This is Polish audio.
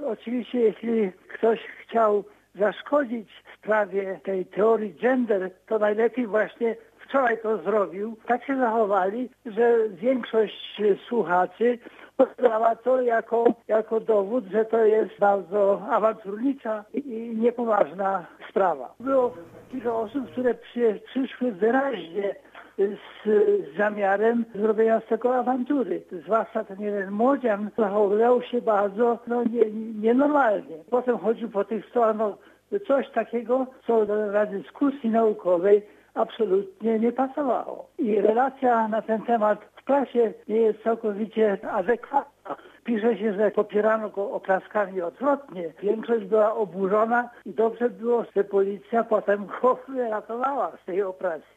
oczywiście jeśli ktoś chciał zaszkodzić sprawie tej teorii gender, to najlepiej właśnie wczoraj to zrobił. Tak się zachowali, że większość słuchaczy postrała to jako dowód, że to jest bardzo awanturnicza i niepoważna sprawa. Było kilka osób, które przyszły wyraźnie z zamiarem zrobienia z tego awantury. Zwłaszcza ten jeden młodzian zachowywał się bardzo nienormalnie. Potem chodził po tych stronach, coś takiego, co na dyskusji naukowej absolutnie nie pasowało. I relacja na ten temat w prasie nie jest całkowicie adekwatna. Pisze się, że popierano go oklaskami odwrotnie. Większość była oburzona i dobrze było, że policja potem go wyratowała z tej opresji.